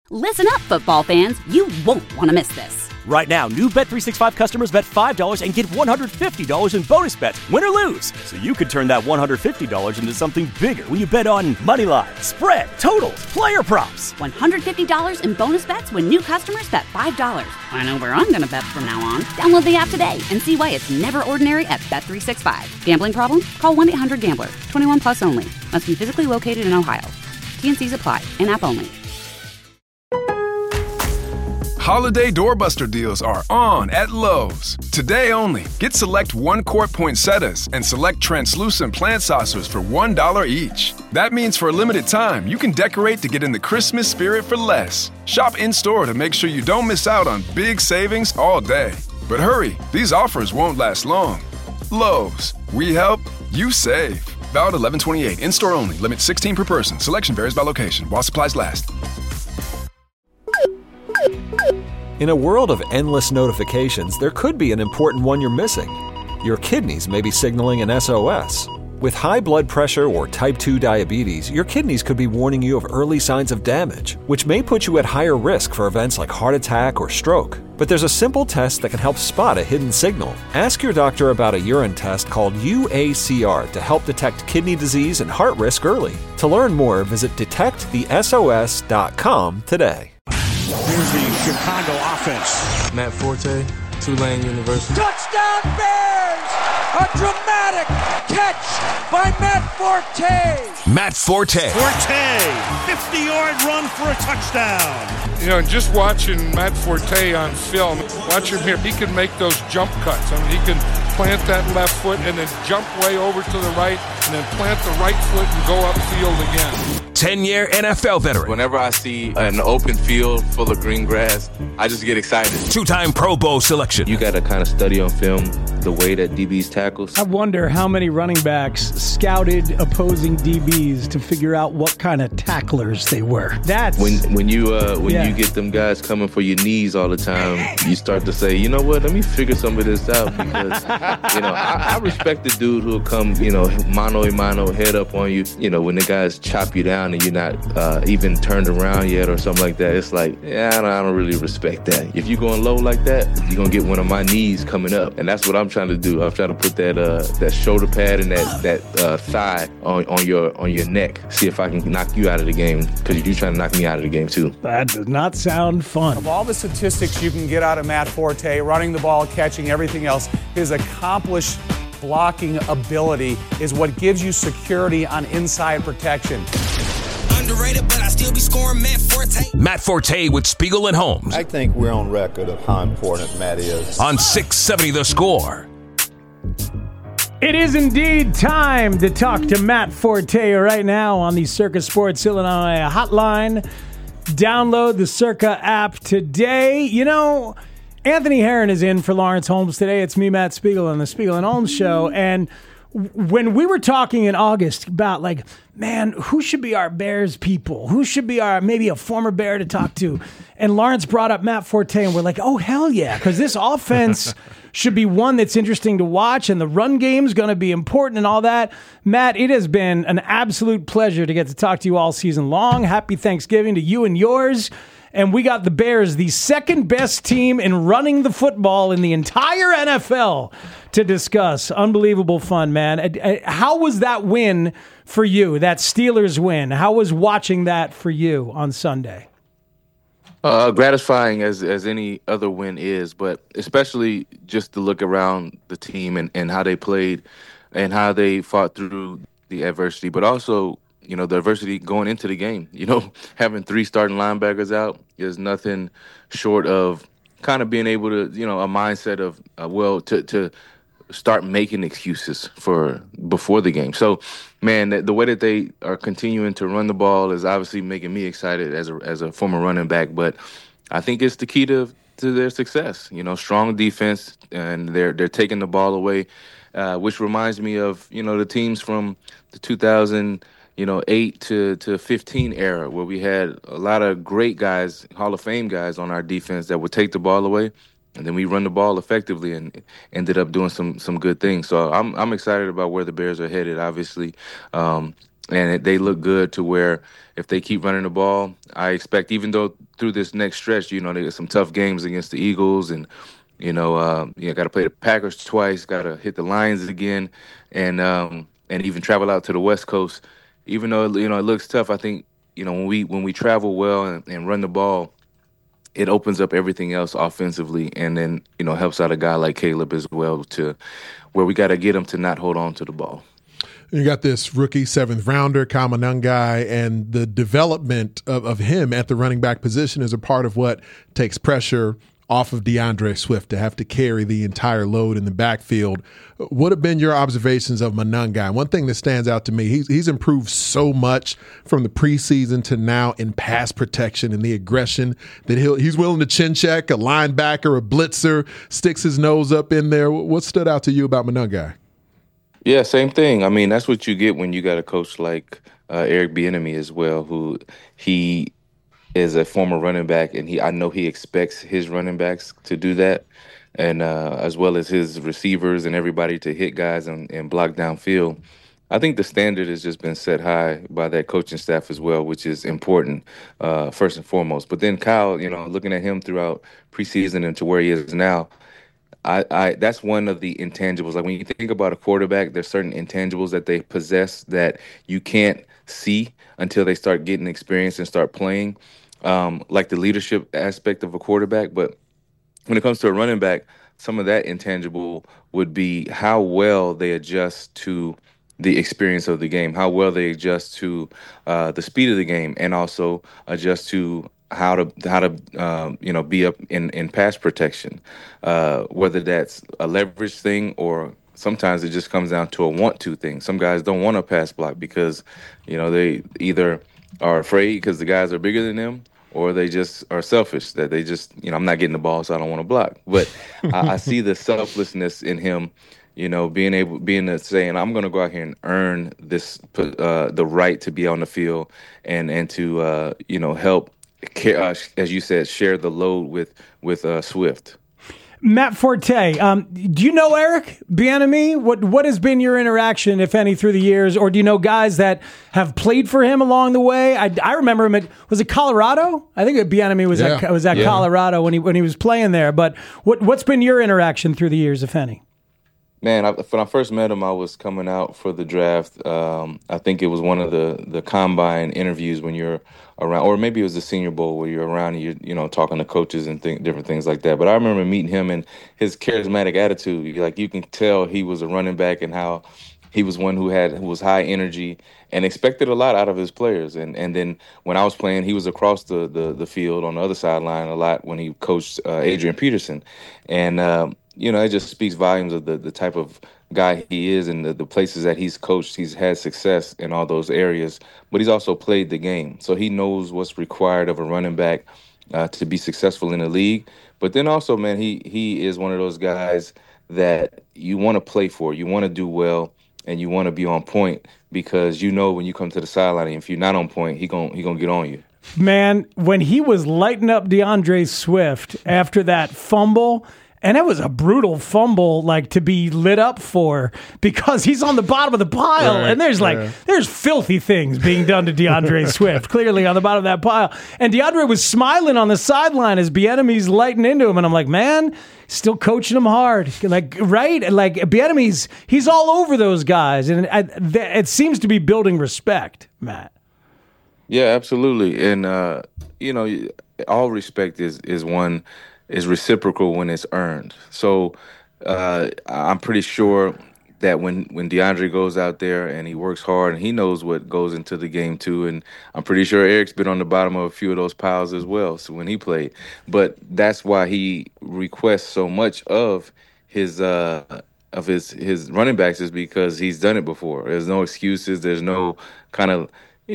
Listen up, football fans. You won't want to miss this. Right now, new Bet365 customers bet $5 and get $150 in bonus bets, win or lose. So you could turn that $150 into something bigger when you bet on money line, spread, totals, player props. $150 in bonus bets when new customers bet $5. I know where I'm going to bet from now on. Download the app today and see why it's never ordinary at Bet365. Gambling problem? Call 1-800-GAMBLER. 21 plus only. Must be physically located in Ohio. T&Cs apply. In-app only. Holiday doorbuster deals are on at Lowe's. Today only, get select 1-quart poinsettias and select translucent plant saucers for $1 each. That means for a limited time, you can decorate to get in the Christmas spirit for less. Shop in-store to make sure you don't miss out on big savings all day. But hurry, these offers won't last long. Lowe's, we help, you save. Valid 11/28, in-store only, limit 16 per person. Selection varies by location, while supplies last. In a world of endless notifications, there could be an important one you're missing. Your kidneys may be signaling an SOS. With high blood pressure or type 2 diabetes, your kidneys could be warning you of early signs of damage, which may put you at higher risk for events like heart attack or stroke. But there's a simple test that can help spot a hidden signal. Ask your doctor about a urine test called UACR to help detect kidney disease and heart risk early. To learn more, visit detectthesos.com today. Here's the Chicago offense. Matt Forte, Tulane University. Touchdown Bears! A dramatic catch by Matt Forte! Matt Forte. Forte, 50-yard run for a touchdown. You know, just watching Matt Forte on film, watch him here. He can make those jump cuts. I mean, he can plant that left foot and then jump way over to the right and then plant the right foot and go upfield again. 10-year NFL veteran. Whenever I see an open field full of green grass, I just get excited. Two-time Pro Bowl selection. You got to kind of study on film the way that DBs tackles. I wonder how many running backs scouted opposing DBs to figure out what kind of tacklers they were. That's when you get them guys coming for your knees all the time, you start to say, you know what, let me figure some of this out because I respect the dude who'll come, mano a mano, head up on you, when the guys chop you down and you're not even turned around yet or something like that. It's like, I don't really respect that. If you're going low like that, you're gonna get one of my knees coming up, and that's what I'm trying to do. I'm trying to put that shoulder pad and that thigh on your neck. See if I can knock you out of the game, because you're trying to knock me out of the game too. That does not sound fun. Of all the statistics you can get out of Matt Forte, running the ball, catching, everything else, his accomplished blocking ability is what gives you security on inside protection. Underrated, but I still be scoring Matt Forte. Matt Forte with Spiegel and Holmes. I think we're on record of how important Matt is. On 670 The Score. It is indeed time to talk to Matt Forte right now on the Circa Sports Illinois hotline. Download the Circa app today. Anthony Herron is in for Lawrence Holmes today. It's me, Matt Spiegel, on the Spiegel and Holmes show. And when we were talking in August about, man, who should be our Bears people? Who should be maybe a former Bear to talk to? And Lawrence brought up Matt Forte, and we're like, oh, hell yeah, because this offense should be one that's interesting to watch, and the run game's going to be important and all that. Matt, it has been an absolute pleasure to get to talk to you all season long. Happy Thanksgiving to you and yours. And we got the Bears, the second best team in running the football in the entire NFL, to discuss. Unbelievable fun, man. How was that win for you, that Steelers win? How was watching that for you on Sunday? Gratifying as any other win is, but especially just to look around the team and how they played and how they fought through the adversity, but also the adversity going into the game. Having 3 starting linebackers out is nothing short of kind of being able to, a mindset of, to start making excuses for before the game. So, man, the way that they are continuing to run the ball is obviously making me excited as a former running back. But I think it's the key to their success. Strong defense, and they're taking the ball away, which reminds me of the teams from the 2008 to 15 era, where we had a lot of great guys, Hall of Fame guys on our defense that would take the ball away. And then we run the ball effectively and ended up doing some good things. So I'm excited about where the Bears are headed. Obviously, and they look good to where if they keep running the ball, I expect, even though through this next stretch, they got some tough games against the Eagles and, got to play the Packers twice, got to hit the Lions again, and even travel out to the West Coast. Even though, it looks tough, I think, when we travel well and run the ball, it opens up everything else offensively, and then, helps out a guy like Caleb as well, to where we got to get him to not hold on to the ball. You got this rookie 7th rounder, Kyle Monangai, and the development of him at the running back position is a part of what takes pressure off of DeAndre Swift to have to carry the entire load in the backfield. What have been your observations of Monangai? One thing that stands out to me, he's improved so much from the preseason to now in pass protection and the aggression that he's willing to chin check a linebacker, a blitzer, sticks his nose up in there. What stood out to you about Monangai? Yeah, same thing. I mean, that's what you get when you got a coach like Eric Bieniemy as well, who he is a former running back, and I know he expects his running backs to do that, and as well as his receivers and everybody to hit guys and block downfield. I think the standard has just been set high by that coaching staff as well, which is important, first and foremost. But then Kyle, looking at him throughout preseason and to where he is now, I that's one of the intangibles. Like when you think about a quarterback, there's certain intangibles that they possess that you can't see until they start getting experience and start playing, like the leadership aspect of a quarterback. But when it comes to a running back, some of that intangible would be how well they adjust to the experience of the game, how well they adjust to the speed of the game, and also adjust to how to be up in pass protection, whether that's a leverage thing or sometimes it just comes down to a want-to thing. Some guys don't want to pass block because, they either are afraid because the guys are bigger than them, or they just are selfish that they just, I'm not getting the ball, so I don't want to block. But I see the selflessness in him, being to say, and I'm going to go out here and earn this, the right to be on the field and to, help, as you said, share the load with Swift. Matt Forte, do you know Eric Bieniemy? What has been your interaction, if any, through the years? Or do you know guys that have played for him along the way? I remember him was it Colorado? I think Bieniemy was at Colorado when he was playing there. But what's been your interaction through the years, if any? Man, when I first met him, I was coming out for the draft. I think it was one of the combine interviews when you're around, or maybe it was the Senior Bowl where you're around and you're talking to coaches and different things like that. But I remember meeting him and his charismatic attitude. Like you can tell he was a running back and how he was one who was high energy and expected a lot out of his players. And then when I was playing, he was across the field on the other sideline a lot when he coached Adrian Peterson. And it just speaks volumes of the type of guy he is and the places that he's coached. He's had success in all those areas, but he's also played the game. So he knows what's required of a running back to be successful in the league. But then also, man, he is one of those guys that you want to play for. You want to do well, and you want to be on point because when you come to the sideline, if you're not on point, he gonna get on you. Man, when he was lighting up DeAndre Swift after that fumble, and it was a brutal fumble, to be lit up for, because he's on the bottom of the pile, right, and there's filthy things being done to DeAndre Swift, clearly on the bottom of that pile. And DeAndre was smiling on the sideline as Bieniemy's lighting into him, and I'm like, man, still coaching him hard, right? Bieniemy's, he's all over those guys, and it seems to be building respect, Matt. Yeah, absolutely, and all respect is reciprocal when it's earned. So I'm pretty sure that when DeAndre goes out there and he works hard and he knows what goes into the game too, and I'm pretty sure Eric's been on the bottom of a few of those piles as well, so when he played. But that's why he requests so much of his running backs, is because he's done it before. There's no excuses. There's no kind of,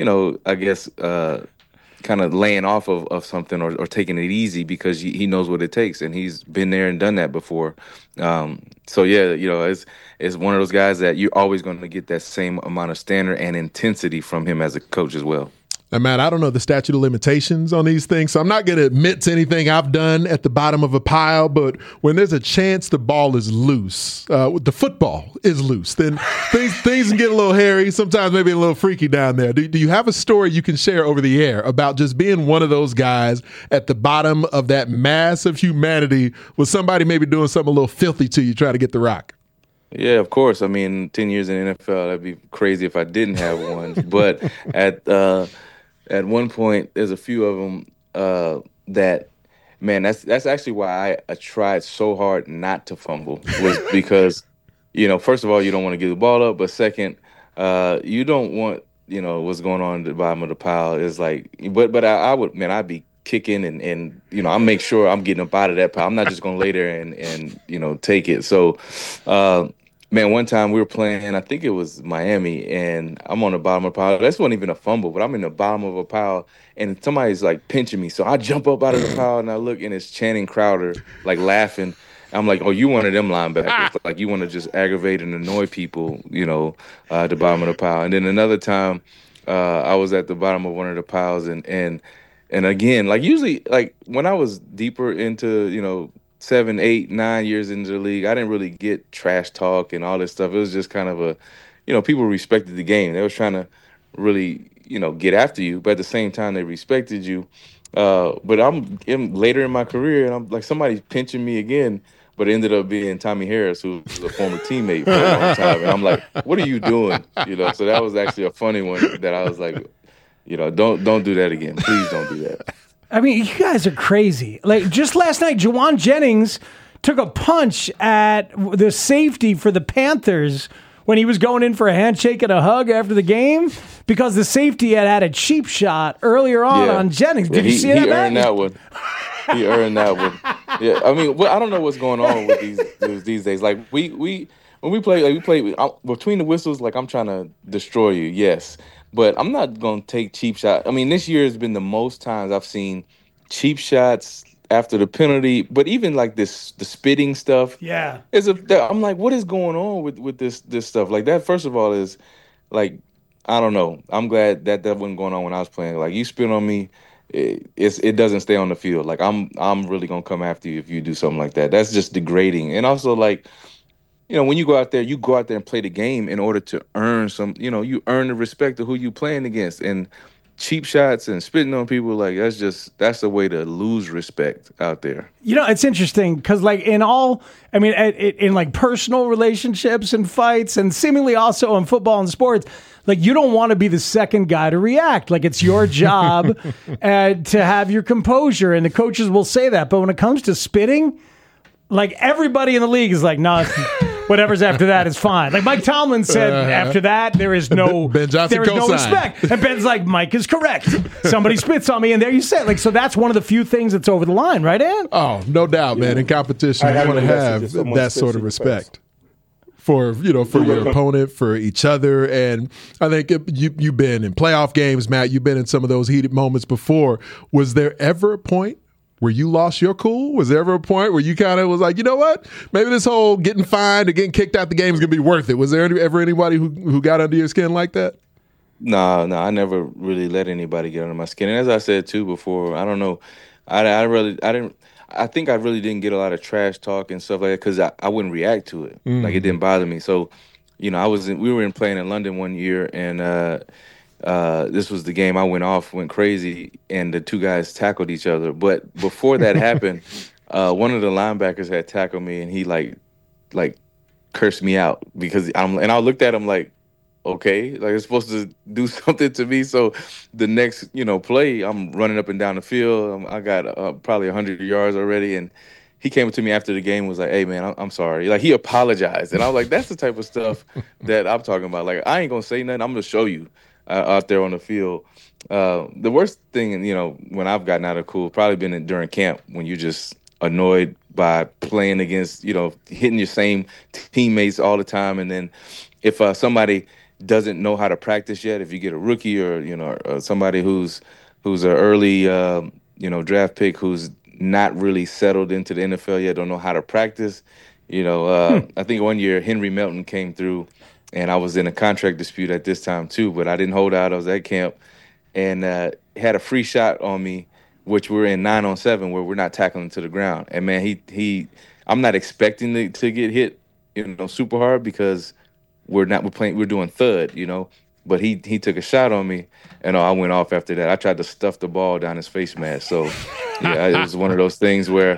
kind of laying off of something or taking it easy, because he knows what it takes, and he's been there and done that before. So yeah, it's one of those guys that you're always going to get that same amount of standard and intensity from him as a coach as well. And Matt, I don't know the statute of limitations on these things, so I'm not going to admit to anything I've done at the bottom of a pile, but when there's a chance the ball is loose, the football is loose, then things can get a little hairy, sometimes maybe a little freaky down there. Do you have a story you can share over the air about just being one of those guys at the bottom of that mass of humanity with somebody maybe doing something a little filthy to you trying to get the rock? Yeah, of course. I mean, 10 years in the NFL, that'd be crazy if I didn't have one. But at one point, there's a few of them that, man, that's actually why I tried so hard not to fumble, was because, first of all, you don't want to give the ball up, but second, you don't want, what's going on at the bottom of the pile is like, but I would, man, I'd be kicking and I'll make sure I'm getting up out of that pile. I'm not just going to lay there and take it. So, man, one time we were playing, I think it was Miami, and I'm on the bottom of a pile. That wasn't even a fumble, but I'm in the bottom of a pile, and somebody's, like, pinching me. So I jump up out of the pile, and I look, and it's Channing Crowder, like, laughing. I'm like, oh, you one of them linebackers. Like, you want to just aggravate and annoy people, at the bottom of the pile. And then another time I was at the bottom of one of the piles, and again, like, usually, like, when I was deeper into, 7, 8, 9 years into the league, I didn't really get trash talk and all this stuff. It was just kind of people respected the game. They was trying to really, get after you, but at the same time, they respected you. But I'm later in my career, and I'm like, somebody's pinching me again, but it ended up being Tommy Harris, who was a former teammate for a long time. And I'm like, what are you doing? So that was actually a funny one that I was like, don't do that again. Please don't do that. I mean, you guys are crazy. Like, just last night, Juwan Jennings took a punch at the safety for the Panthers when he was going in for a handshake and a hug after the game because the safety had a cheap shot earlier on Jennings. Did you see that? He earned that one. He earned that one. Yeah, I mean, I don't know what's going on with these days. Like, when we play, between the whistles, like, I'm trying to destroy you, yes. But I'm not going to take cheap shots. I mean, this year has been the most times I've seen cheap shots after the penalty. But even like the spitting stuff. Yeah. I'm like, what is going on with this stuff? Like, that, first of all, is like, I don't know. I'm glad that wasn't going on when I was playing. Like, you spit on me, it doesn't stay on the field. Like, I'm really going to come after you if you do something like that. That's just degrading. And also, like, when you go out there and play the game in order to earn you earn the respect of who you playing against. And cheap shots and spitting on people, like, that's a way to lose respect out there. It's interesting because, like, in like personal relationships and fights, and seemingly also in football and sports, like, you don't want to be the second guy to react. Like, it's your job to have your composure, and the coaches will say that. But when it comes to spitting, like, everybody in the league is like, no, whatever's after that is fine. Like, Mike Tomlin said, after that, there is no respect. And Ben's like, Mike is correct. Somebody spits on me, and there you sit. Like, so that's one of the few things that's over the line, right, Ann? Oh, no doubt, man. In competition, you want to have that sort of respect for your opponent, for each other. And I think you've been in playoff games, Matt. You've been in some of those heated moments before. Was there ever a point where you lost your cool? Was there ever a point where you kind of was like, you know what? Maybe this whole getting fined or getting kicked out the game is going to be worth it. Was there ever anybody who got under your skin like that? No, I never really let anybody get under my skin. And as I said, too, before, I don't know. I think I really didn't get a lot of trash talk and stuff like that because I wouldn't react to it. Mm-hmm. Like, it didn't bother me. So, we were playing in London one year, and this was the game I went crazy, and the two guys tackled each other. But before that happened, one of the linebackers had tackled me, and he like cursed me out because I looked at him like, okay, like, it's supposed to do something to me. So the next play, I'm running up and down the field. I got probably 100 yards already, and he came up to me after the game and was like, hey, man, I'm sorry. Like, he apologized. And I was like, that's the type of stuff that I'm talking about. Like, I ain't going to say nothing. I'm going to show you. Out there on the field. The worst thing, when I've gotten out of cool, probably been during camp when you're just annoyed by playing against, hitting your same teammates all the time. And then if somebody doesn't know how to practice yet, if you get a rookie or somebody who's an early, draft pick who's not really settled into the NFL yet, don't know how to practice. I think one year Henry Melton came through, and I was in a contract dispute at this time too, but I didn't hold out. I was at camp, and had a free shot on me, which we're in 9-on-7 where we're not tackling to the ground. And man, I'm not expecting to get hit, super hard because we're doing thud, But he took a shot on me, and I went off after that. I tried to stuff the ball down his face mask. So yeah, it was one of those things where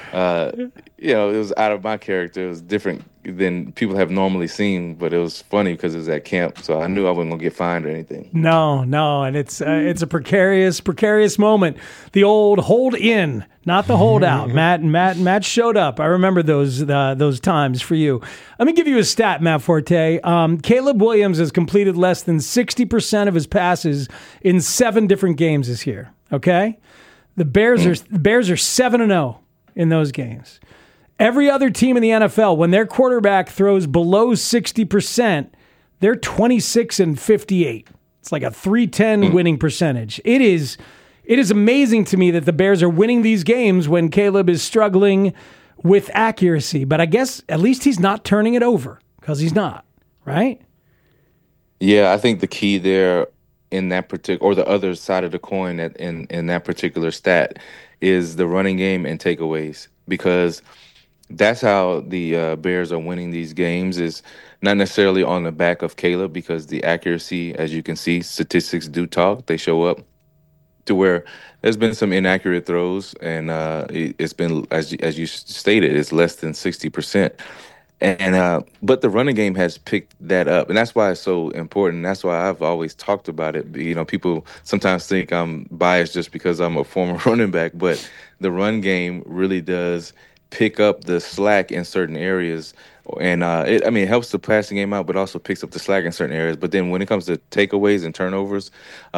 it was out of my character. It was different than people have normally seen, but it was funny because it was at camp, so I knew I wasn't gonna get fined or anything. No, and it's a precarious moment. The old hold in, not the holdout. Matt showed up. I remember those times for you. Let me give you a stat, Matt Forte. Caleb Williams has completed less than 60% of his passes in 7 different games this year. Okay, the Bears are 7-0 in those games. Every other team in the NFL, when their quarterback throws below 60%, they're 26-58. It's like a 310 winning percentage. It is amazing to me that the Bears are winning these games when Caleb is struggling with accuracy. But I guess at least he's not turning it over, because he's not, right? Yeah, I think the key there in that particular, or the other side of the coin in that particular stat, is the running game and takeaways, because that's how the Bears are winning these games, is not necessarily on the back of Caleb, because the accuracy, as you can see, statistics do talk. They show up to where there's been some inaccurate throws, and it's been, as you stated, it's less than 60%. And but the running game has picked that up, and that's why it's so important. That's why I've always talked about it. People sometimes think I'm biased just because I'm a former running back, but the run game really does pick up the slack in certain areas, and it helps the passing game out, but also picks up the slack in certain areas. But then when it comes to takeaways and turnovers,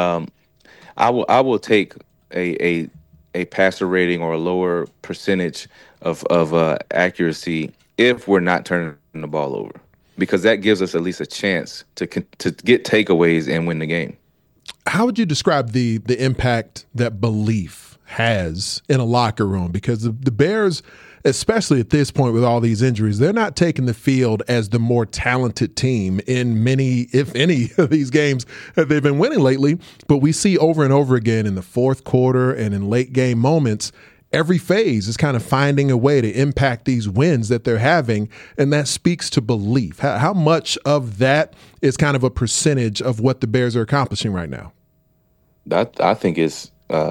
I will take a passer rating or a lower percentage of accuracy if we're not turning the ball over, because that gives us at least a chance to get takeaways and win the game. How would you describe the impact that belief has in a locker room? Because the Bears, especially at this point with all these injuries, they're not taking the field as the more talented team in many, if any, of these games that they've been winning lately. But we see over and over again in the fourth quarter and in late game moments, every phase is kind of finding a way to impact these wins that they're having, and that speaks to belief. How much of that is kind of a percentage of what the Bears are accomplishing right now? I think it's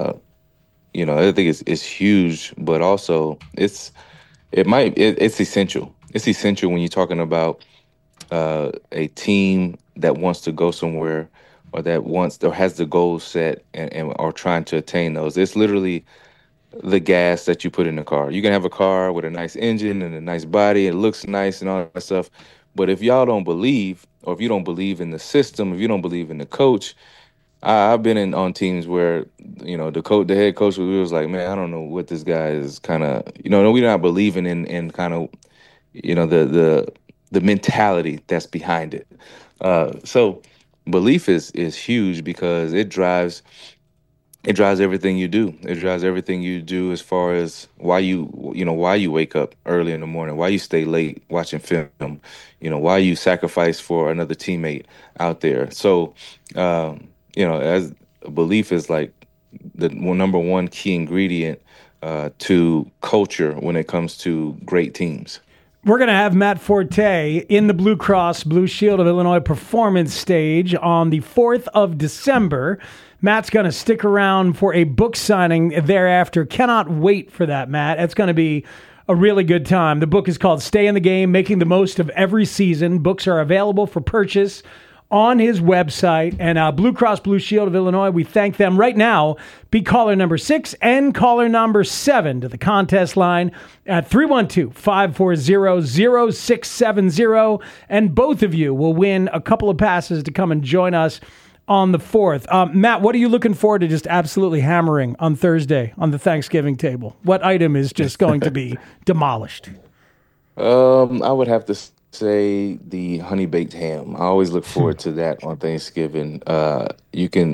it's huge, but also it's essential. It's essential when you're talking about a team that wants to go somewhere, or that wants or has the goals set and are trying to attain those. It's literally the gas that you put in the car. You can have a car with a nice engine and a nice body, it looks nice and all that stuff, but if y'all don't believe, or if you don't believe in the system, if you don't believe in the coach, I've been on teams where the head coach was like, man, I don't know what this guy is kind of, we're not believing in kind of the mentality that's behind it. So belief is huge, because it drives everything you do. It drives everything you do, as far as why you wake up early in the morning, why you stay late watching film, why you sacrifice for another teammate out there. So, as belief is like the number one key ingredient to culture when it comes to great teams. We're going to have Matt Forte in the Blue Cross Blue Shield of Illinois performance stage on the 4th of December. Matt's going to stick around for a book signing thereafter. Cannot wait for that, Matt. It's going to be a really good time. The book is called Stay in the Game, Making the Most of Every Season. Books are available for purchase on his website. And Blue Cross Blue Shield of Illinois, we thank them right now. Be caller number 6 and caller number 7 to the contest line at 312-540-0670. And both of you will win a couple of passes to come and join us on the 4th. Matt, what are you looking forward to just absolutely hammering on Thursday on the Thanksgiving table? What item is just going to be demolished? I would have to say the honey baked ham. I always look forward to that on Thanksgiving. You can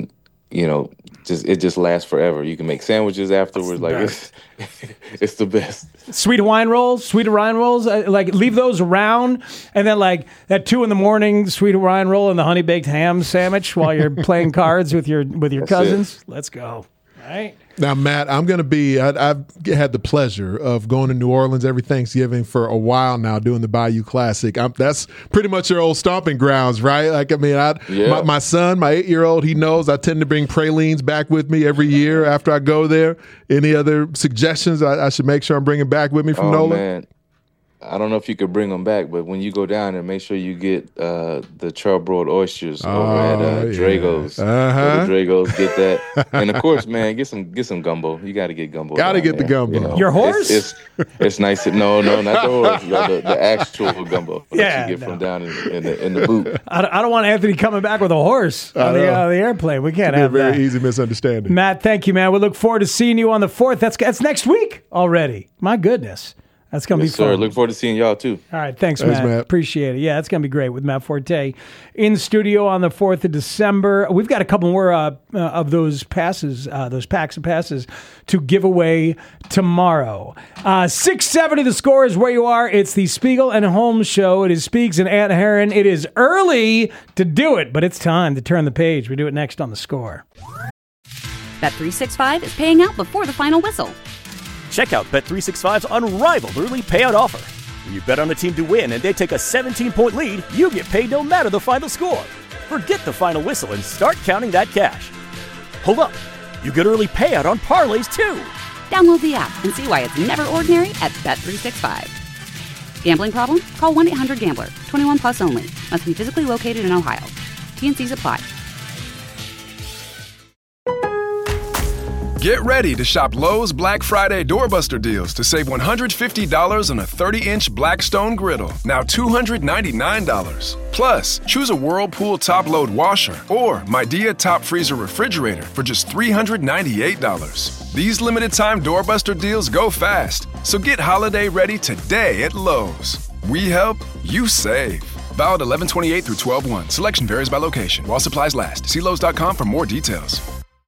it just lasts forever. You can make sandwiches afterwards. It's the best. Sweet Hawaiian rolls, leave those around, and then that 2 a.m. sweet Hawaiian roll and the honey baked ham sandwich while you're playing cards with your cousins. Let's go. All right. Now, Matt, I'm going to be, I've had the pleasure of going to New Orleans every Thanksgiving for a while now doing the Bayou Classic. That's pretty much your old stomping grounds, right? My son, my 8-year-old, he knows I tend to bring pralines back with me every year after I go there. Any other suggestions I should make sure I'm bringing back with me from Nola? Man. I don't know if you could bring them back, but when you go down there, make sure you get the charbroiled oysters over at Drago's. Uh-huh. Drago's, get that, and of course, man, get some gumbo. You got to get gumbo. Got to get the gumbo. Your horse? It's nice. No, not the horse. The actual gumbo that you get from down in the boot. I don't want Anthony coming back with a horse on the airplane. We can't have that. Very easy misunderstanding. Matt, thank you, man. We look forward to seeing you on the 4th. That's next week already. My goodness. That's going to be fun. Sir. Look forward to seeing y'all, too. All right. Thanks, Matt. Appreciate it. Yeah, it's going to be great with Matt Forte in studio on the 4th of December. We've got a couple more of those passes, those packs of passes to give away tomorrow. 670 The Score is where you are. It's the Spiegel and Holmes Show. It is Speaks and Aunt Heron. It is early to do it, but it's time to turn the page. We do it next on The Score. Bet365 is paying out before the final whistle. Check out Bet365's unrivaled early payout offer. When you bet on a team to win and they take a 17-point lead, you get paid no matter the final score. Forget the final whistle and start counting that cash. Hold up. You get early payout on parlays, too. Download the app and see why it's never ordinary at Bet365. Gambling problem? Call 1-800-GAMBLER. 21 plus only. Must be physically located in Ohio. T&Cs apply. Get ready to shop Lowe's Black Friday doorbuster deals to save $150 on a 30-inch Blackstone griddle, now $299. Plus, choose a Whirlpool top-load washer or Midea top freezer refrigerator for just $398. These limited-time doorbuster deals go fast, so get holiday ready today at Lowe's. We help, you save. Valid 11/28 through 12/1. Selection varies by location. While supplies last. See Lowe's.com for more details.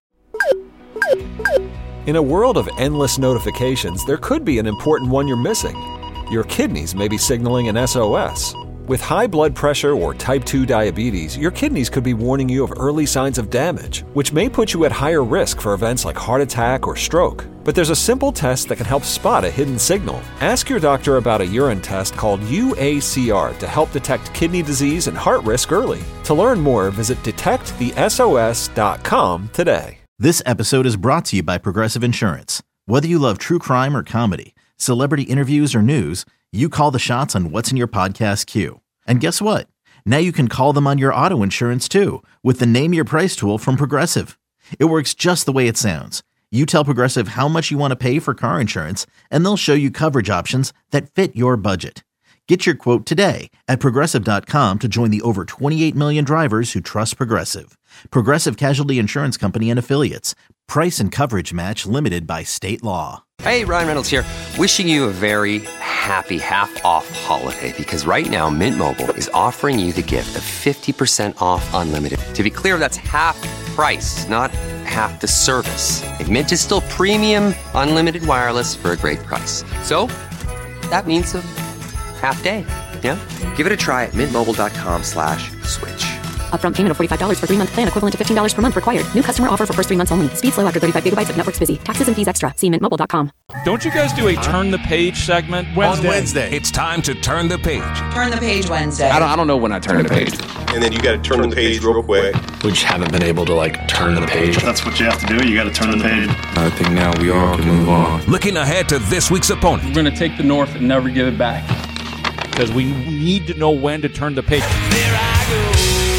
In a world of endless notifications, there could be an important one you're missing. Your kidneys may be signaling an SOS. With high blood pressure or type 2 diabetes, your kidneys could be warning you of early signs of damage, which may put you at higher risk for events like heart attack or stroke. But there's a simple test that can help spot a hidden signal. Ask your doctor about a urine test called UACR to help detect kidney disease and heart risk early. To learn more, visit detectthesos.com today. This episode is brought to you by Progressive Insurance. Whether you love true crime or comedy, celebrity interviews or news, you call the shots on what's in your podcast queue. And guess what? Now you can call them on your auto insurance too with the Name Your Price tool from Progressive. It works just the way it sounds. You tell Progressive how much you want to pay for car insurance, and they'll show you coverage options that fit your budget. Get your quote today at Progressive.com to join the over 28 million drivers who trust Progressive. Progressive Casualty Insurance Company and Affiliates. Price and coverage match limited by state law. Hey, Ryan Reynolds here. Wishing you a very happy half-off holiday because right now Mint Mobile is offering you the gift of 50% off unlimited. To be clear, that's half price, not half the service. Like Mint is still premium unlimited wireless for a great price. So that means a half day. Yeah? Give it a try at mintmobile.com/switch. Upfront payment of $45 for 3-month plan equivalent to $15 per month required. New customer offer for first 3 months only. Speed slow after 35 gigabytes if network's busy. Taxes and fees extra. See mintmobile.com. Don't you guys do a Turn the Page segment? On Wednesday. It's time to turn the page. Turn the Page Wednesday. I don't know when I turn the page. And then you got to turn the page real quick. We just haven't been able to turn the page. That's what you have to do. You got to turn the page. I think now we all can move on. Looking ahead to this week's opponent. We're going to take the North and never give it back. Because we need to know when to turn the page. There I go.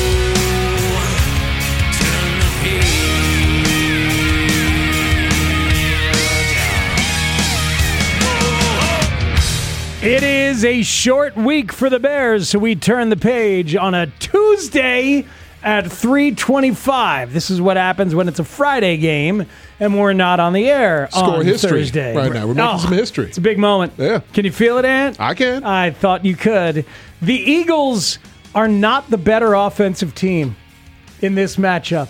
It is a short week for the Bears, so we turn the page on a Tuesday at 3:25. This is what happens when it's a Friday game and we're not on the air on history Thursday. Right now, we're making some history. It's a big moment. Yeah. Can you feel it, Ant? I can. I thought you could. The Eagles are not the better offensive team in this matchup.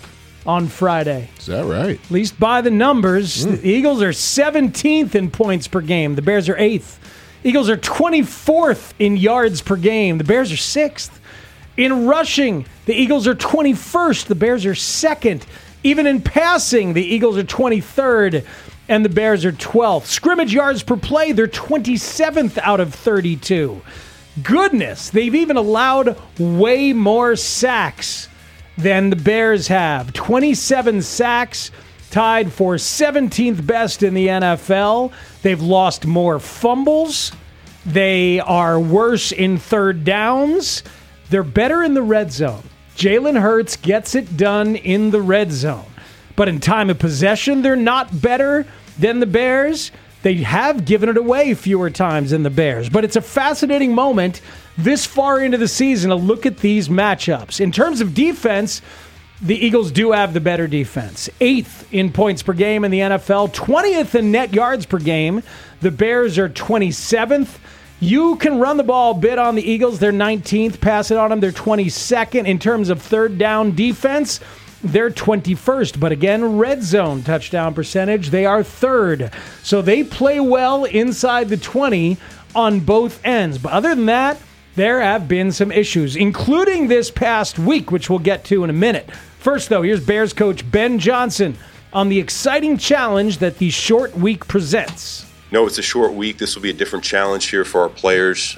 on Friday. Is that right? At least by the numbers. The Eagles are 17th in points per game. The Bears are 8th. Eagles are 24th in yards per game. The Bears are 6th. In rushing, the Eagles are 21st. The Bears are 2nd. Even in passing, the Eagles are 23rd. And the Bears are 12th. Scrimmage yards per play, they're 27th out of 32. Goodness, they've even allowed way more sacks than the Bears have. 27 sacks, tied for 17th best in the NFL. They've lost more fumbles. They are worse in third downs. They're better in the red zone. Jalen Hurts gets it done in the red zone. But in time of possession, they're not better than the Bears. They have given it away fewer times than the Bears. But it's a fascinating moment this far into the season to look at these matchups. In terms of defense, the Eagles do have the better defense. 8th in points per game in the NFL, 20th in net yards per game. The Bears are 27th. You can run the ball a bit on the Eagles. They're 19th. Pass it on them. They're 22nd. In terms of third down defense, they're 21st. But again, red zone touchdown percentage, they are 3rd. So they play well inside the 20 on both ends. But other than that, there have been some issues, including this past week, which we'll get to in a minute. First, though, here's Bears coach Ben Johnson on the exciting challenge that the short week presents. No, it's a short week. This will be a different challenge here for our players.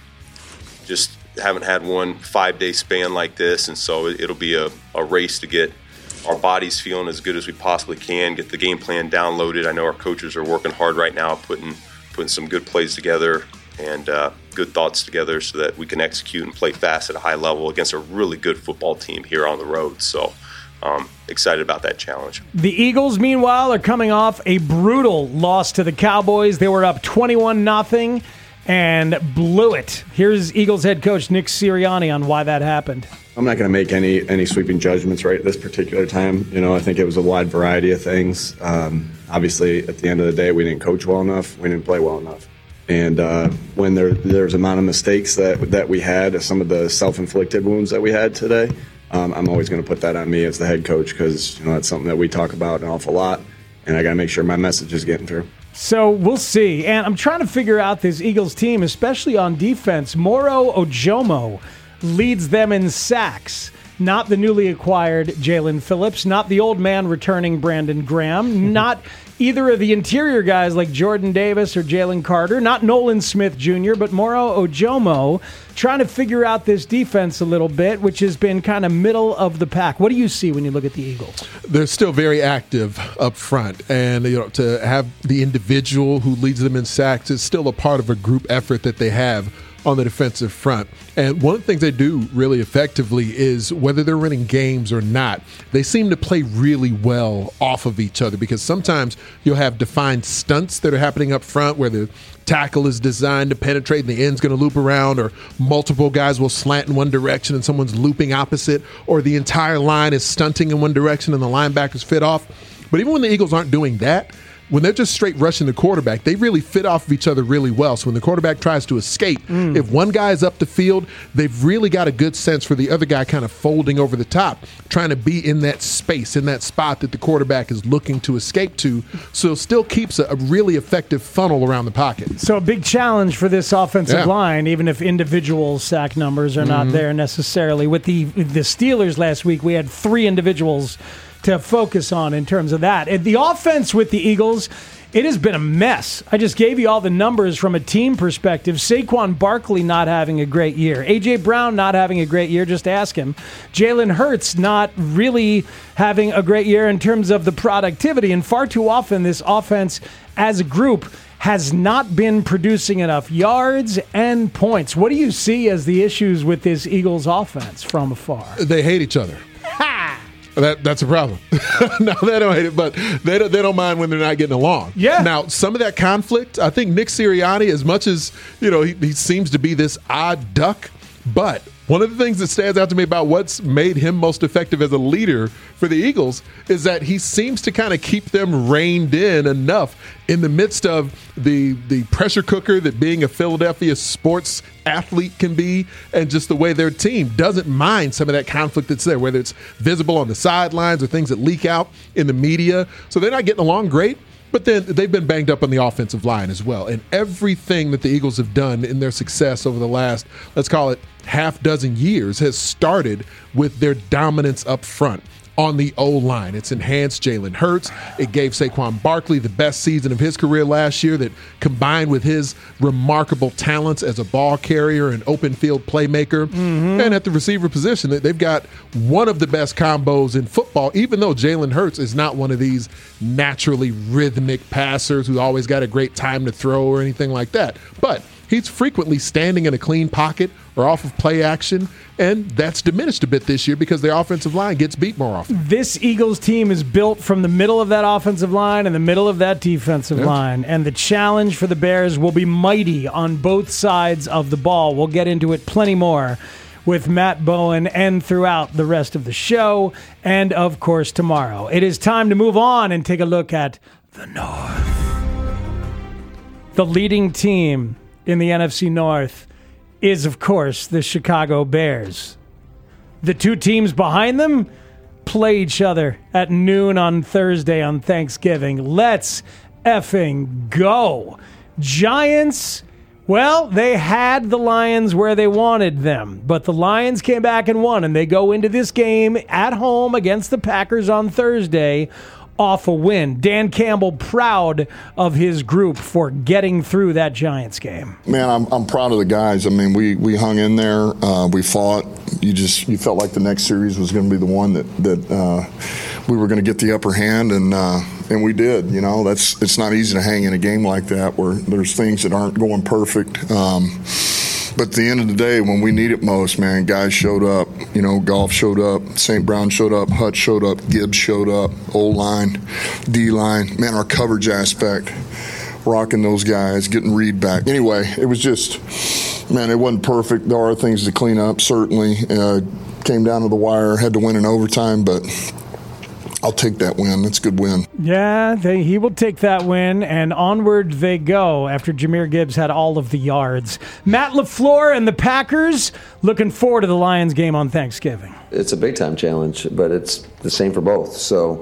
Just haven't had one 5-day span like this, and so it'll be a race to get our bodies feeling as good as we possibly can, get the game plan downloaded. I know our coaches are working hard right now, putting some good plays together and good thoughts together so that we can execute and play fast at a high level against a really good football team here on the road. So excited about that challenge. The Eagles, meanwhile, are coming off a brutal loss to the Cowboys. They were up 21-0 and blew it. Here's Eagles head coach Nick Sirianni on why that happened. I'm not going to make any sweeping judgments right at this particular time. I think it was a wide variety of things. Obviously, at the end of the day, we didn't coach well enough. We didn't play well enough. And when there's amount of mistakes that we had, some of the self-inflicted wounds that we had today, I'm always going to put that on me as the head coach because that's something that we talk about an awful lot, and I got to make sure my message is getting through. So we'll see. And I'm trying to figure out this Eagles team, especially on defense. Moro Ojomo leads them in sacks. Not the newly acquired Jalen Phillips, not the old man returning Brandon Graham, not either of the interior guys like Jordan Davis or Jalen Carter, not Nolan Smith Jr., but Moro Ojomo, trying to figure out this defense a little bit, which has been kind of middle of the pack. What do you see when you look at the Eagles? They're still very active up front, and to have the individual who leads them in sacks is still a part of a group effort that they have on the defensive front. And one of the things they do really effectively is whether they're winning games or not, they seem to play really well off of each other, because sometimes you'll have defined stunts that are happening up front where the tackle is designed to penetrate and the end's going to loop around, or multiple guys will slant in one direction and someone's looping opposite, or the entire line is stunting in one direction and the linebackers fit off. But even when the Eagles aren't doing that, when they're just straight rushing the quarterback, they really fit off of each other really well. So when the quarterback tries to escape, if one guy is up the field, they've really got a good sense for the other guy kind of folding over the top, trying to be in that space, in that spot that the quarterback is looking to escape to. So it still keeps a really effective funnel around the pocket. So a big challenge for this offensive line, even if individual sack numbers are not there necessarily. With the Steelers last week, we had 3 individuals to focus on in terms of that. And the offense with the Eagles, it has been a mess. I just gave you all the numbers from a team perspective. Saquon Barkley not having a great year. A.J. Brown not having a great year. Just ask him. Jalen Hurts not really having a great year in terms of the productivity. And far too often, this offense as a group has not been producing enough yards and points. What do you see as the issues with this Eagles offense from afar? They hate each other. That's a problem. No, they don't hate it, but they don't mind when they're not getting along. Yeah. Now, some of that conflict, I think Nick Sirianni, as much as he seems to be this odd duck, but One of the things that stands out to me about what's made him most effective as a leader for the Eagles is that he seems to kind of keep them reined in enough in the midst of the pressure cooker that being a Philadelphia sports athlete can be, and just the way their team doesn't mind some of that conflict that's there, whether it's visible on the sidelines or things that leak out in the media. So they're not getting along great. But then they've been banged up on the offensive line as well. And everything that the Eagles have done in their success over the last, let's call it, half dozen years has started with their dominance up front on the O-line. It's enhanced Jalen Hurts. It gave Saquon Barkley the best season of his career last year, that combined with his remarkable talents as a ball carrier and open field playmaker. And at the receiver position, they've got one of the best combos in football, even though Jalen Hurts is not one of these naturally rhythmic passers who's always got a great time to throw or anything like that. But he's frequently standing in a clean pocket or off of play action, and that's diminished a bit this year because their offensive line gets beat more often. This Eagles team is built from the middle of that offensive line and the middle of that defensive line, and the challenge for the Bears will be mighty on both sides of the ball. We'll get into it plenty more with Matt Bowen and throughout the rest of the show, and of course tomorrow. It is time to move on and take a look at the North. The leading team in the NFC North is, of course, the Chicago Bears. The two teams behind them play each other at noon on Thursday on Thanksgiving. Let's effing go. Giants, well, they had the Lions where they wanted them, but the Lions came back and won, and they go into this game at home against the Packers on Thursday off a win. Dan Campbell proud of his group for getting through that Giants game. Man, I'm proud of the guys. I mean, we hung in there. We fought. You felt like the next series was going to be the one that we were going to get the upper hand, and we did. You know, it's not easy to hang in a game like that where there's things that aren't going perfect. But at the end of the day, when we need it most, man, guys showed up. You know, Goff showed up, St. Brown showed up, Hutch showed up, Gibbs showed up, O-line, D-line. Man, our coverage aspect, rocking those guys, getting Reed back. Anyway, it was just, man, it wasn't perfect. There are things to clean up, certainly. Came down to the wire, had to win in overtime, but I'll take that win. That's a good win. Yeah, he will take that win, and onward they go after Jahmyr Gibbs had all of the yards. Matt LaFleur and the Packers looking forward to the Lions game on Thanksgiving. It's a big-time challenge, but it's the same for both. So,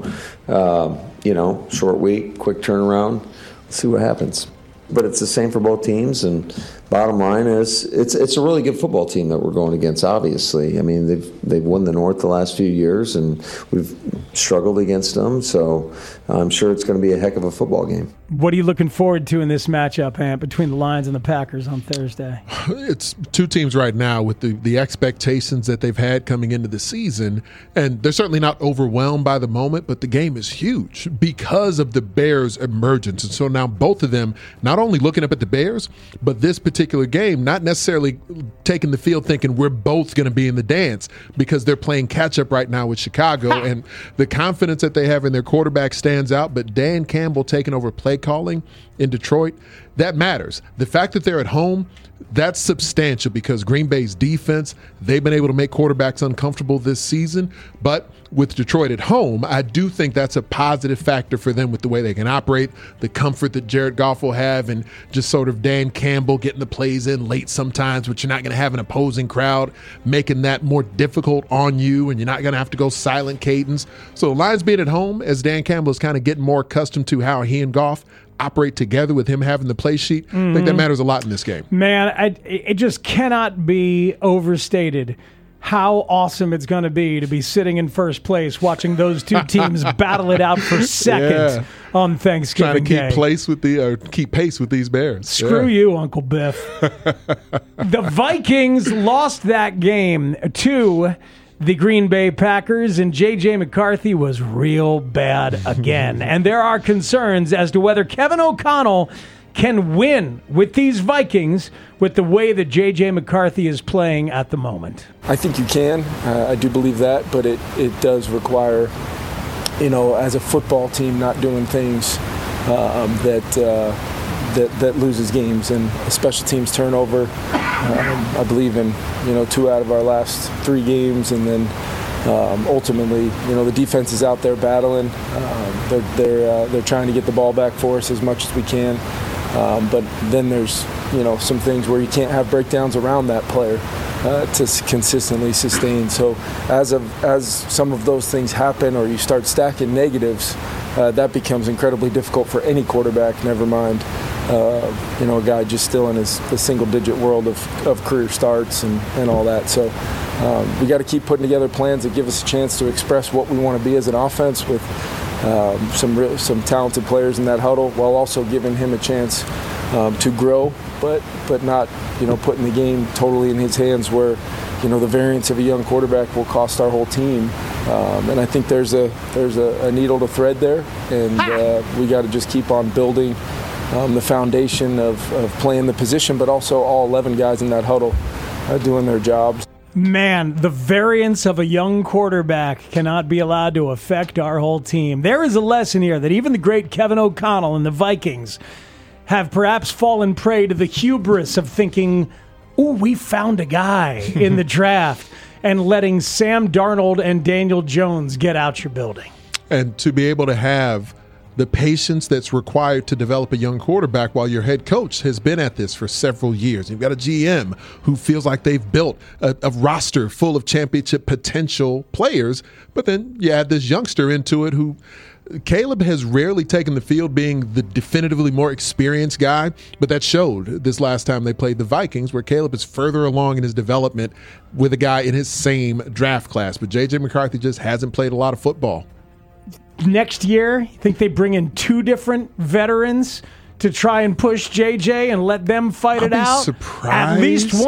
short week, quick turnaround. Let's see what happens. But it's the same for both teams, and bottom line is it's a really good football team that we're going against, obviously. I mean, they've won the North the last few years, and we've struggled against them, so I'm sure it's going to be a heck of a football game. What are you looking forward to in this matchup, Ant, between the Lions and the Packers on Thursday? It's two teams right now with the expectations that they've had coming into the season, and they're certainly not overwhelmed by the moment, but the game is huge because of the Bears' emergence. And so now both of them not only looking up at the Bears, but this particular game, not necessarily taking the field thinking we're both going to be in the dance, because they're playing catch-up right now with Chicago, and the confidence that they have in their quarterback stands out, but Dan Campbell taking over play calling in Detroit, that matters. The fact that they're at home, that's substantial because Green Bay's defense, they've been able to make quarterbacks uncomfortable this season. But with Detroit at home, I do think that's a positive factor for them with the way they can operate, the comfort that Jared Goff will have, and just sort of Dan Campbell getting the plays in late sometimes, but you're not going to have an opposing crowd making that more difficult on you, and you're not going to have to go silent cadence. So the Lions being at home, as Dan Campbell is kind of getting more accustomed to how he and Goff operate together with him having the play sheet, I think that matters a lot in this game. Man, it just cannot be overstated how awesome it's going to be sitting in first place watching those two teams battle it out for second on Thanksgiving Day. Trying to keep pace with these Bears. Screw you, Uncle Biff. The Vikings lost that game to the Green Bay Packers, and J.J. McCarthy was real bad again. And there are concerns as to whether Kevin O'Connell can win with these Vikings with the way that J.J. McCarthy is playing at the moment. I think you can. I do believe that, but it does require, as a football team, not doing things that that loses games, and a special teams turnover. I believe in 2 out of our last 3 games, and then ultimately, the defense is out there battling. They're trying to get the ball back for us as much as we can. But then there's some things where you can't have breakdowns around that player to consistently sustain. So as some of those things happen, or you start stacking negatives, that becomes incredibly difficult for any quarterback. Never mind a guy just still in the single-digit world of career starts and all that. So we got to keep putting together plans that give us a chance to express what we want to be as an offense with some talented players in that huddle, while also giving him a chance to grow, but not putting the game totally in his hands, where the variance of a young quarterback will cost our whole team. And I think there's a needle to thread there, and we got to just keep on building the foundation of playing the position, but also all 11 guys in that huddle doing their jobs. Man, the variance of a young quarterback cannot be allowed to affect our whole team. There is a lesson here that even the great Kevin O'Connell and the Vikings have perhaps fallen prey to the hubris of thinking, ooh, we found a guy in the draft, and letting Sam Darnold and Daniel Jones get out your building. And to be able to have the patience that's required to develop a young quarterback while your head coach has been at this for several years. You've got a GM who feels like they've built a roster full of championship potential players, but then you add this youngster into it who Caleb has rarely taken the field being the definitively more experienced guy, but that showed this last time they played the Vikings, where Caleb is further along in his development with a guy in his same draft class. But J.J. McCarthy just hasn't played a lot of football. Next year, you think they bring in 2 different veterans to try and push JJ and let them fight it out? Surprised.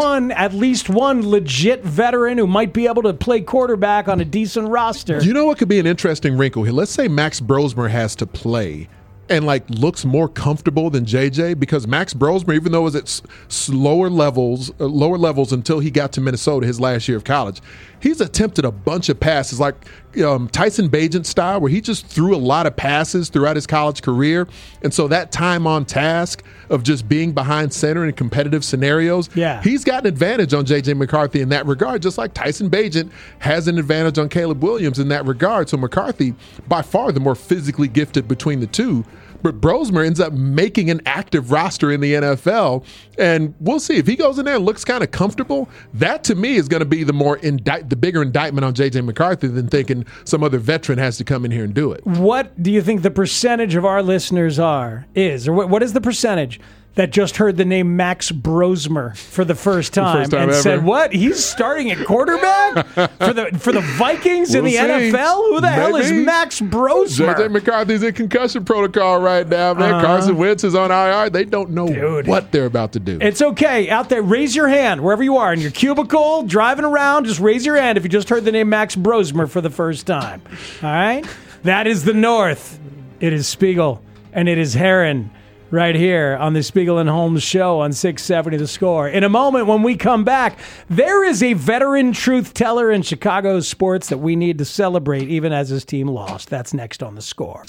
At least one legit veteran who might be able to play quarterback on a decent roster. You know what could be an interesting wrinkle here? Let's say Max Brosmer has to play and looks more comfortable than JJ, because Max Brosmer, even though it was at lower levels until he got to Minnesota his last year of college, he's attempted a bunch of passes like Tyson Bagent style, where he just threw a lot of passes throughout his college career. And so that time on task of just being behind center in competitive scenarios, he's got an advantage on J.J. McCarthy in that regard, just like Tyson Bagent has an advantage on Caleb Williams in that regard. So McCarthy, by far the more physically gifted between the two. But Brosmer ends up making an active roster in the NFL, and we'll see if he goes in there and looks kind of comfortable. That to me is going to be the bigger indictment on J.J. McCarthy than thinking some other veteran has to come in here and do it. What do you think the percentage of our listeners is, or what is the percentage that just heard the name Max Brosmer for the first time and ever said, "What? He's starting at quarterback for the Vikings in the NFL? Who the hell is Max Brosmer?" J.J. McCarthy's in concussion protocol right now, man. Carson Wentz is on IR. They don't know what they're about to do. It's okay. Out there, raise your hand wherever you are in your cubicle, driving around. Just raise your hand if you just heard the name Max Brosmer for the first time. All right? That is the North. It is Spiegel, and it is Heron. Right here on the Spiegel and Holmes Show on 670 The Score. In a moment, when we come back, there is a veteran truth teller in Chicago sports that we need to celebrate even as his team lost. That's next on The Score.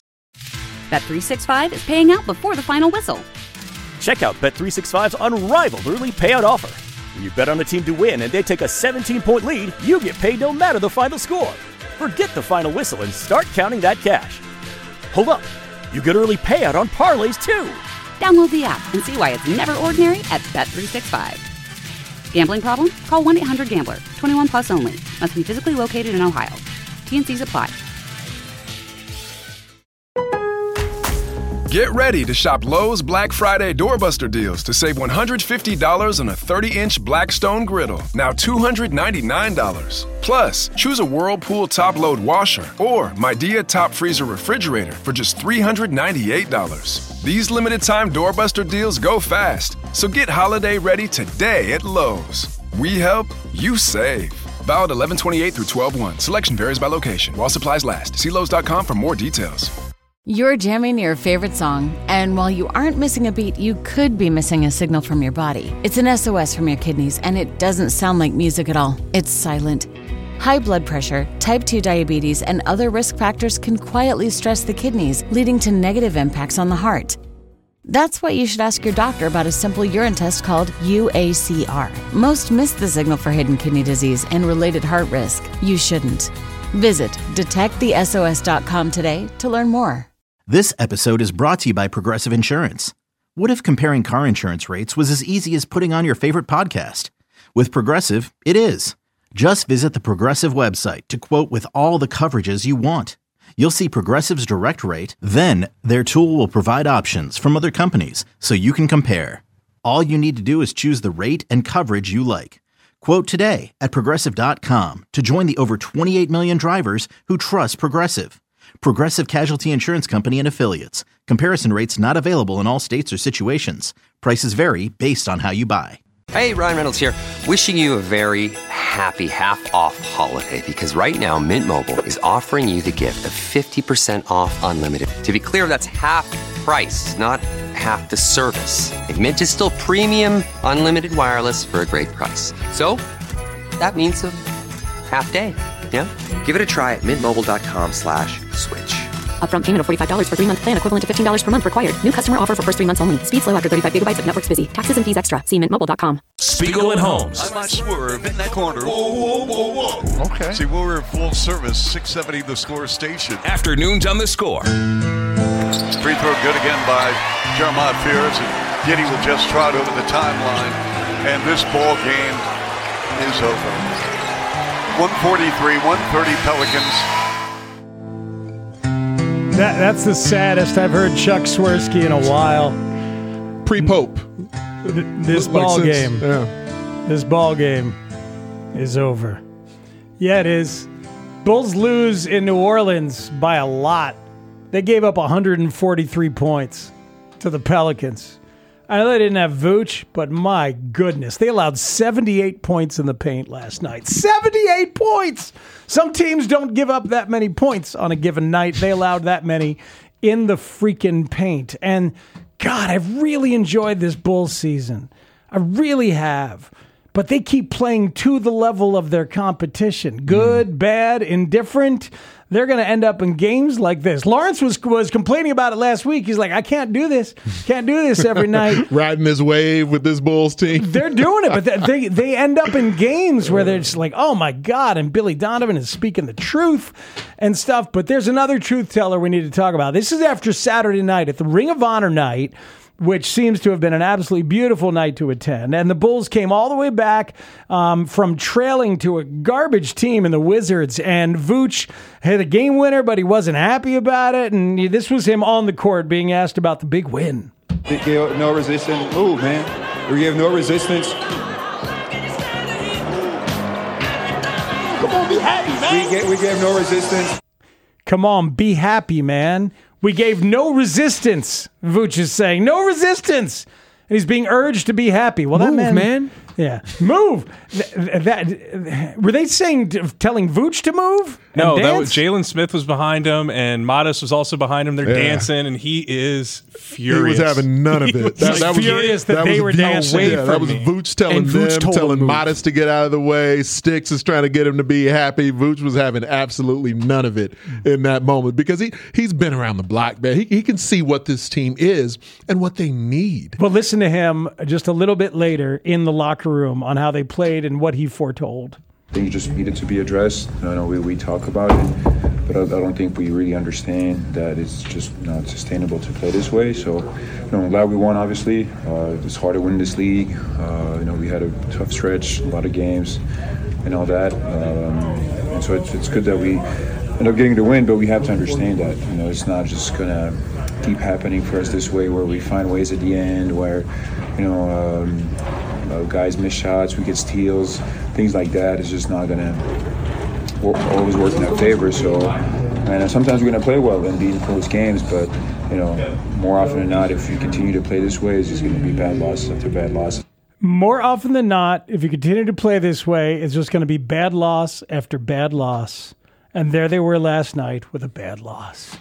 Bet365 is paying out before the final whistle. Check out Bet365's unrivaled early payout offer. When you bet on a team to win and they take a 17-point lead, you get paid no matter the final score. Forget the final whistle and start counting that cash. Hold up. You get early payout on parlays, too. Download the app and see why it's never ordinary at Bet365. Gambling problem? Call 1-800-GAMBLER. 21 plus only. Must be physically located in Ohio. T&Cs apply. Get ready to shop Lowe's Black Friday doorbuster deals to save $150 on a 30-inch Blackstone griddle, now $299. Plus, choose a Whirlpool top-load washer or Midea top freezer refrigerator for just $398. These limited-time doorbuster deals go fast, so get holiday ready today at Lowe's. We help, you save. Valid 11/28 through 12/1. Selection varies by location. While supplies last. See Lowe's.com for more details. You're jamming your favorite song, and while you aren't missing a beat, you could be missing a signal from your body. It's an SOS from your kidneys, and it doesn't sound like music at all. It's silent. High blood pressure, type 2 diabetes, and other risk factors can quietly stress the kidneys, leading to negative impacts on the heart. That's why you should ask your doctor about a simple urine test called UACR. Most miss the signal for hidden kidney disease and related heart risk. You shouldn't. Visit detectthesos.com today to learn more. This episode is brought to you by Progressive Insurance. What if comparing car insurance rates was as easy as putting on your favorite podcast? With Progressive, it is. Just visit the Progressive website to quote with all the coverages you want. You'll see Progressive's direct rate, then their tool will provide options from other companies so you can compare. All you need to do is choose the rate and coverage you like. Quote today at Progressive.com to join the over 28 million drivers who trust Progressive. Progressive Casualty Insurance Company and Affiliates. Comparison rates not available in all states or situations. Prices vary based on how you buy. Hey, Ryan Reynolds here. Wishing you a very happy half-off holiday because right now Mint Mobile is offering you the gift of 50% off unlimited. To be clear, that's half price, not half the service. And Mint is still premium unlimited wireless for a great price. So that means a half day. Yeah? Give it a try at mintmobile.com/switch. Upfront payment of $45 for 3-month plan, equivalent to $15 per month required. New customer offer for first 3 months only. Speed slow after 35 gigabytes if network's busy. Taxes and fees extra. See mintmobile.com. Spiegel and Holmes. I might swerve in that corner. Whoa. Okay. See, we're in full service, 670 The Score station. Afternoons on The Score. Free throw good again by Jeremiah Fears. And Giddey will just trot over the timeline. And this ball game is over. 143-130 Pelicans. That's the saddest I've heard Chuck Swirsky in a while. Pre-Pope. This ball game is over. Yeah, it is. Bulls lose in New Orleans by a lot. They gave up 143 points to the Pelicans. I know they didn't have Vooch, but my goodness, they allowed 78 points in the paint last night. 78 points! Some teams don't give up that many points on a given night. They allowed that many in the freaking paint. And God, I've really enjoyed this Bulls season. I really have. But they keep playing to the level of their competition. Good, bad, indifferent. They're going to end up in games like this. Lawrence was complaining about it last week. He's like, I can't do this. Can't do this every night. Riding this wave with this Bulls team. They're doing it, but they end up in games where they're just like, oh my God, and Billy Donovan is speaking the truth and stuff. But there's another truth teller we need to talk about. This is after Saturday night at the Ring of Honor night, which seems to have been an absolutely beautiful night to attend. And the Bulls came all the way back from trailing to a garbage team in the Wizards. And Vooch had a game winner, but he wasn't happy about it. And this was him on the court being asked about the big win. They gave no resistance. Move, man. We gave no resistance. Come on, be happy, man. We gave no resistance. Come on, be happy, man. We gave no resistance, Vooch is saying. No resistance. And he's being urged to be happy. Well, move, that man. Yeah, move. Were they telling Vooch to move? No, that was Jalen Smith was behind him, and Modest was also behind him. They're dancing, and he is furious. He was having none of it. That was furious that they were dancing. Yeah, that was Vooch telling Modest to get out of the way. Sticks is trying to get him to be happy. Vooch was having absolutely none of it in that moment because he's been around the block, man. He can see what this team is and what they need. Well, listen to him just a little bit later in the locker room on how they played and what he foretold. I think it just needed to be addressed. I know we talk about it, but I don't think we really understand that it's just not sustainable to play this way. So, I'm glad we won, obviously. It's hard to win this league. We had a tough stretch, a lot of games and all that. And so it's good that we end up getting the win, but we have to understand that, it's not just going to keep happening for us this way where we find ways at the end where, guys miss shots, we get steals, things like that. It's just not going to always work in our favor. So, and sometimes we're going to play well and be in close games, but, more often than not, if you continue to play this way, it's just going to be bad loss after bad loss. More often than not, if you continue to play this way, it's just going to be bad loss after bad loss. And there they were last night with a bad loss.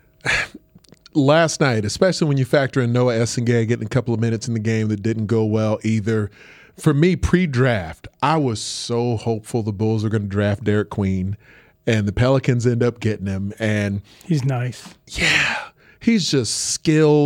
Last night, especially when you factor in Noah Essengay getting a couple of minutes in the game that didn't go well either. For me, pre-draft, I was so hopeful the Bulls are going to draft Derek Queen, and the Pelicans end up getting him. And he's nice. Yeah, he's just skilled,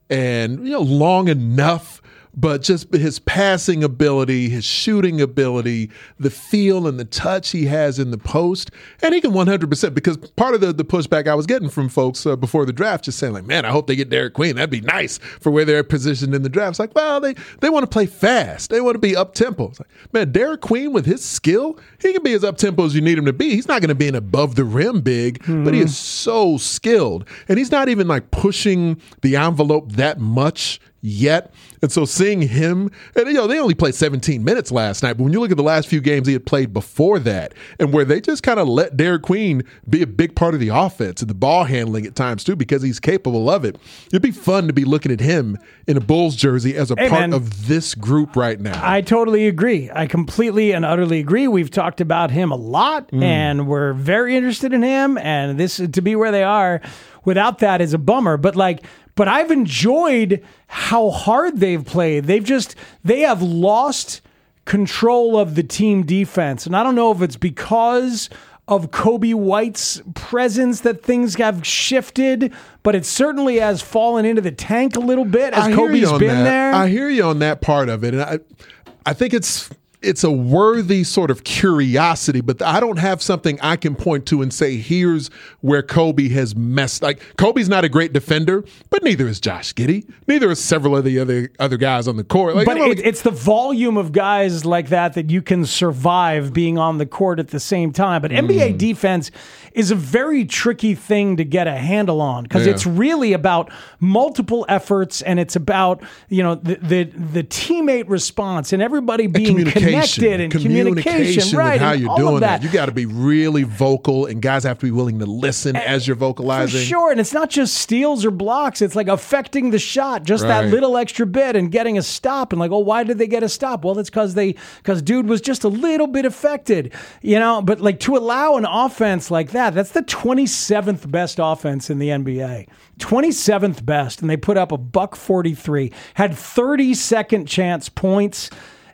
and long enough. But just his passing ability, his shooting ability, the feel and the touch he has in the post, and he can 100%, because part of the pushback I was getting from folks before the draft just saying, like, man, I hope they get Derek Queen. That'd be nice for where they're positioned in the draft. It's like, well, they want to play fast. They want to be up-tempo. It's like, man, Derek Queen with his skill, he can be as up-tempo as you need him to be. He's not going to be an above-the-rim big, but he is so skilled. And he's not even like pushing the envelope that much yet. And so seeing him, and they only played 17 minutes last night, but when you look at the last few games he had played before that, and where they just kind of let Derek Queen be a big part of the offense and the ball handling at times too, because he's capable of it, it'd be fun to be looking at him in a Bulls jersey as a part of this group right now. I totally agree. I completely and utterly agree. We've talked about him a lot, and we're very interested in him, and this to be where they are without that is a bummer. But I've enjoyed how hard they've played. They have lost control of the team defense. And I don't know if it's because of Kobe White's presence that things have shifted, but it certainly has fallen into the tank a little bit as Kobe's been there. I hear you on that part of it. And I think it's a worthy sort of curiosity, but I don't have something I can point to and say, here's where Kobe has messed. Like, Kobe's not a great defender, but neither is Josh Giddey. Neither is several of the other guys on the court. But it's the volume of guys like that you can survive being on the court at the same time. But NBA defense is a very tricky thing to get a handle on, because it's really about multiple efforts, and it's about the teammate response and everybody being connected and communication, right? With how you're doing that. You got to be really vocal, and guys have to be willing to listen as you're vocalizing. For sure, and it's not just steals or blocks. It's like affecting the shot, just that little extra bit and getting a stop. And like, oh, why did they get a stop? Well, it's because dude was just a little bit affected, But like, to allow an offense like that's the 27th best offense in the NBA. 27th best, and they put up a $143, had 30 second chance points.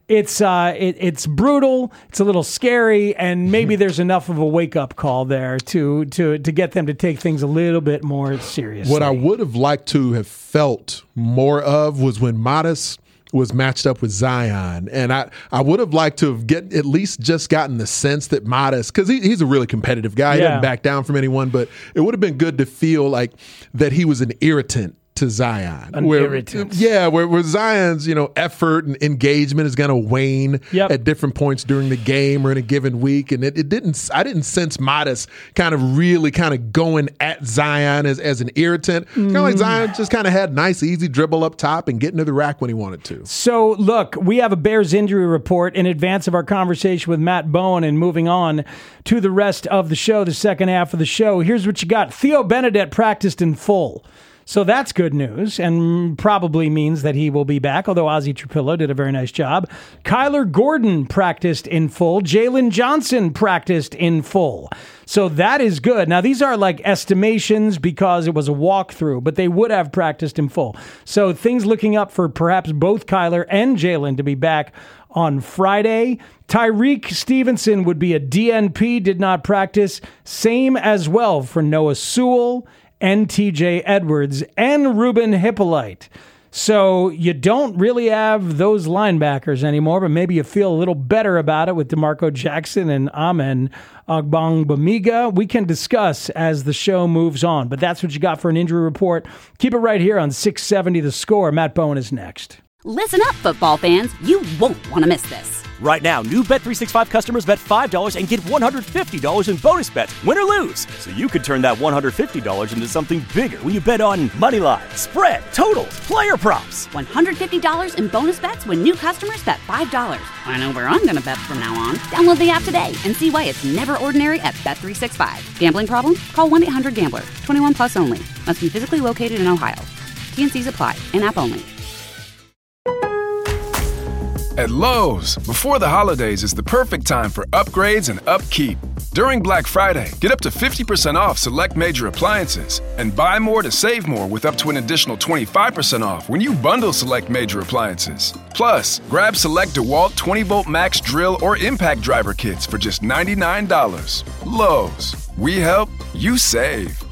It's brutal. It's a little scary, and maybe there's enough of a wake up call there to get them to take things a little bit more seriously. What I would have liked to have felt more of was when Modest was matched up with Zion, and I would have liked to have at least gotten the sense that Modest, because he's a really competitive guy, he doesn't back down from anyone, but it would have been good to feel like that he was an irritant to Zion. Where Zion's, effort and engagement is going to wane at different points during the game or in a given week. And I didn't sense Modest kind of going at Zion as an irritant. Kind of like Zion just kind of had nice, easy dribble up top and get into the rack when he wanted to. So, look, we have a Bears injury report in advance of our conversation with Matt Bowen, and moving on to the rest of the show, the second half of the show. Here's what you got. Theo Benedette practiced in full. So that's good news, and probably means that he will be back, although Ozzie Trapillo did a very nice job. Kyler Gordon practiced in full. Jalen Johnson practiced in full. So that is good. Now, these are like estimations because it was a walkthrough, but they would have practiced in full. So things looking up for perhaps both Kyler and Jalen to be back on Friday. Tyreek Stevenson would be a DNP, did not practice. Same as well for Noah Sewell and TJ Edwards and Ruben Hippolyte. So you don't really have those linebackers anymore, but maybe you feel a little better about it with DeMarco Jackson and Amen Ogbongbemiga. We can discuss as the show moves on, but that's what you got for an injury report. Keep it right here on 670 The Score. Matt Bowen is next. Listen up, football fans. You won't want to miss this. Right now, new Bet365 customers bet $5 and get $150 in bonus bets, win or lose. So you could turn that $150 into something bigger when you bet on money line, spread, totals, player props. $150 in bonus bets when new customers bet $5. I know where I'm going to bet from now on. Download the app today and see why it's never ordinary at Bet365. Gambling problem? Call 1-800-GAMBLER. 21 plus only. Must be physically located in Ohio. T&Cs apply. In-app only. At Lowe's, before the holidays is the perfect time for upgrades and upkeep. During Black Friday, get up to 50% off select major appliances and buy more to save more with up to an additional 25% off when you bundle select major appliances. Plus, grab select DeWalt 20-volt max drill or impact driver kits for just $99. Lowe's, we help, you save.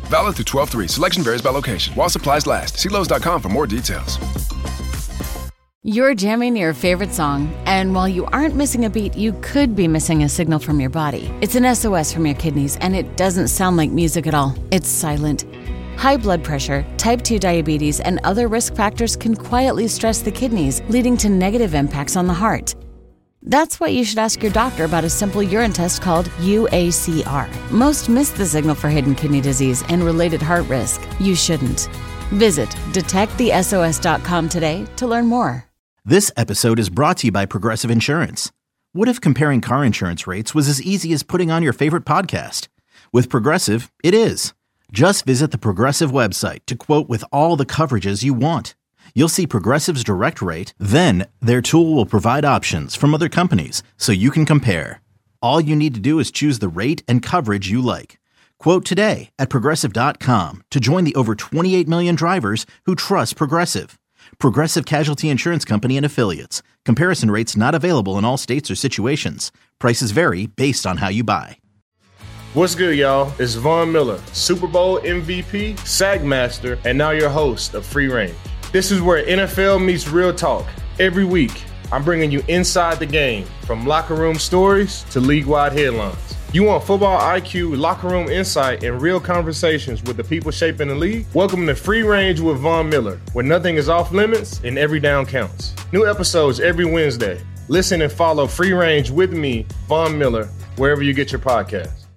Valid through 12/3. Selection varies by location. While supplies last. See Lowe's.com for more details. You're jamming your favorite song, and while you aren't missing a beat, you could be missing a signal from your body. It's an SOS from your kidneys, and it doesn't sound like music at all. It's silent. High blood pressure, type 2 diabetes, and other risk factors can quietly stress the kidneys, leading to negative impacts on the heart. That's why you should ask your doctor about a simple urine test called UACR. Most miss the signal for hidden kidney disease and related heart risk. You shouldn't. Visit detectthesos.com today to learn more. This episode is brought to you by Progressive Insurance. What if comparing car insurance rates was as easy as putting on your favorite podcast? With Progressive, it is. Just visit the Progressive website to quote with all the coverages you want. You'll see Progressive's direct rate, then their tool will provide options from other companies so you can compare. All you need to do is choose the rate and coverage you like. Quote today at Progressive.com to join the over 28 million drivers who trust Progressive. Progressive Casualty Insurance Company and Affiliates. Comparison rates not available in all states or situations. Prices vary based on how you buy. What's good, y'all? It's Von Miller, Super Bowl MVP, Sagmaster, and now your host of Free Range. This is where NFL meets real talk. Every week, I'm bringing you inside the game, from locker room stories to league-wide headlines. You want football IQ, locker room insight, and real conversations with the people shaping the league? Welcome to Free Range with Von Miller, where nothing is off limits and every down counts. New episodes every Wednesday. Listen and follow Free Range with me, Von Miller, wherever you get your podcasts.